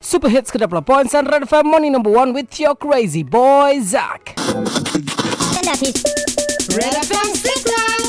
Super Hits ke-10 points and Red FM Morning number 1 with your crazy boy Zach. Red FM Stickline.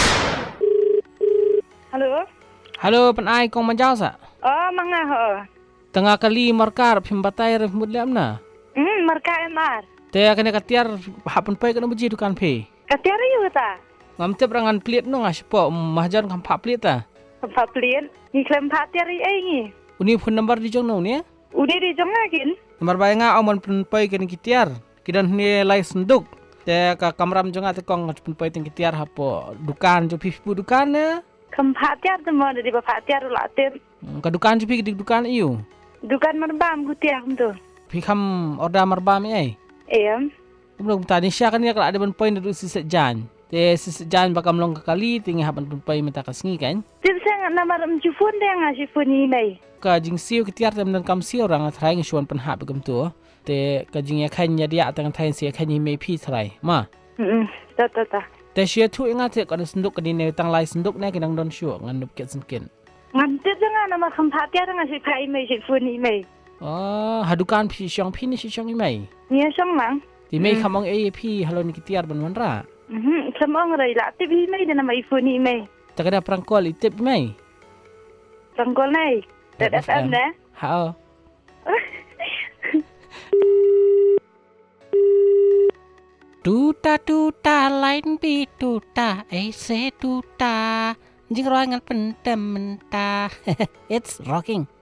Halo. Halo, penai kong manjau sa? Oh, mangga ho. Tengah kali markar pimbatai ref mudliam na. Marka MR. Te kena katiar hapun pai kena beji dukan pe. Katiar yu ta. Ngam tep rangan plit no ngaspo mahjan kam phap plit ta. Phap plit. Ni klem phatiar ai ngi. Uni phone number di jong no ni. Udi di jong lagi. Nomor bai nga aman pun pai kena kitiar. Kidan ni lai senduk. Te ka kamram jong ate kong pun pai ting kitiar hapo dukan jo pipu dukan ne. Kam phatiar tu mo di phatiar ulatin. Ka dukan jo pi di dukan iu. Dukan merbam gutiak tu. Pi kam order marbam ai. Em. Belum tadi Syah kan dia kalau ada pun pai ndu siset jan. Te siset jan bakam long kali tinggi hapan pun pai minta kasngi kan. Tim sang nama mjufun dia ngasih phone ni mai. Ka jing siu ketiar tem dan kam siu orang thai ngi suan pen hap gam tu. Te ka jing ya khan ya dia tang thai sia khan ni mai pi thai. Ma. Ta. Te sia tu ingat te kan senduk ka ni tang lai senduk ne kinang don syu ngan nup ket senkin. Nganti jangan nama kam phatiar ngasih pai mai si phone ni mai. Oh, hadukan pi syong pi ni syong ni mai. Ni sang mang. Ti mai kamong pi halo ni ketiar ban manra. Samong rai la tibi mai dia nama iPhone ni mai. Tak ada prangkol itip mai. Tangkol nai. Red FM dah. Ha. Tuta lain pi tuta se tuta jing roangan pendem mentah. It's rocking.